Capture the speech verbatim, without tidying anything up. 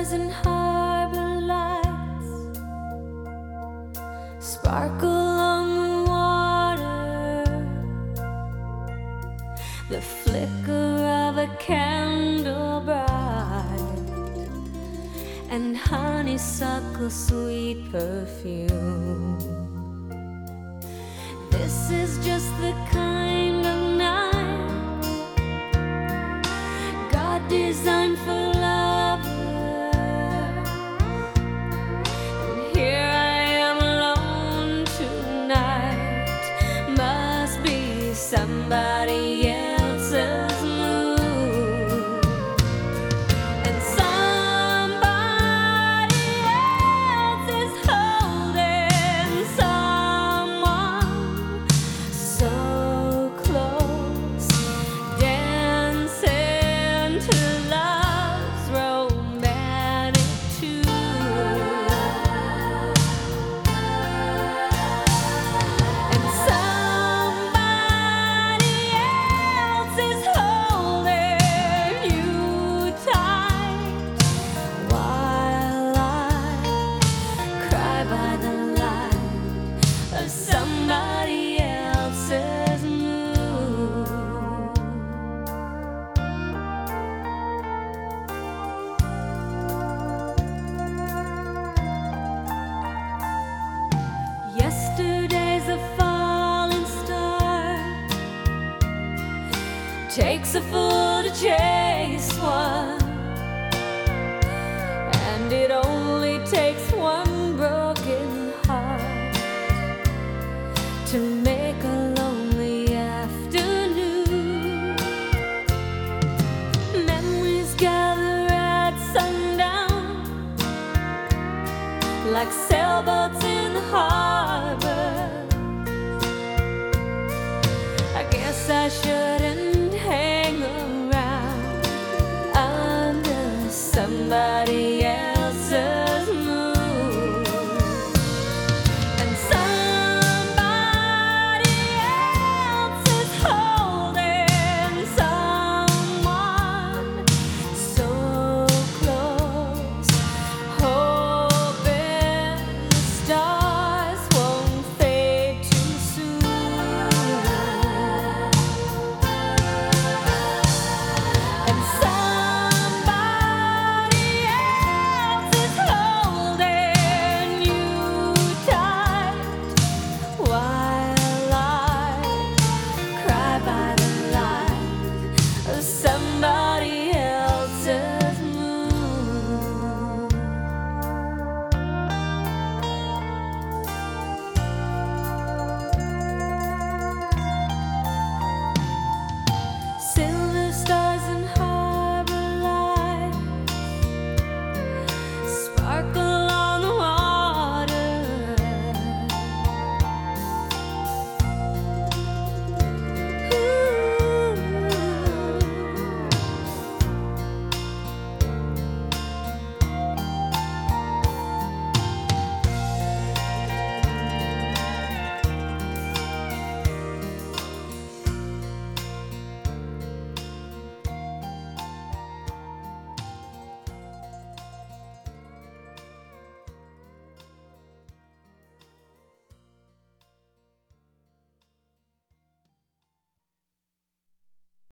stars and harbor lights sparkle on the water, the flicker of a candle bright, and honeysuckle sweet perfume. This is just the kind of night God designed for lovers. And here I am alone tonight. Must be somebody else's mood. And somebody else is holding someone so close, dancing to love's romantic tune. And somebody else is holding you tight while I cry by the light of somebody else's moon. Yesterday's a falling star. Takes a fool to chase one, and it only takes one broken heart to make a lonely afternoon. Memories gather at sundown like sailboats in the harbor. I guess I shouldn't hang around under somebody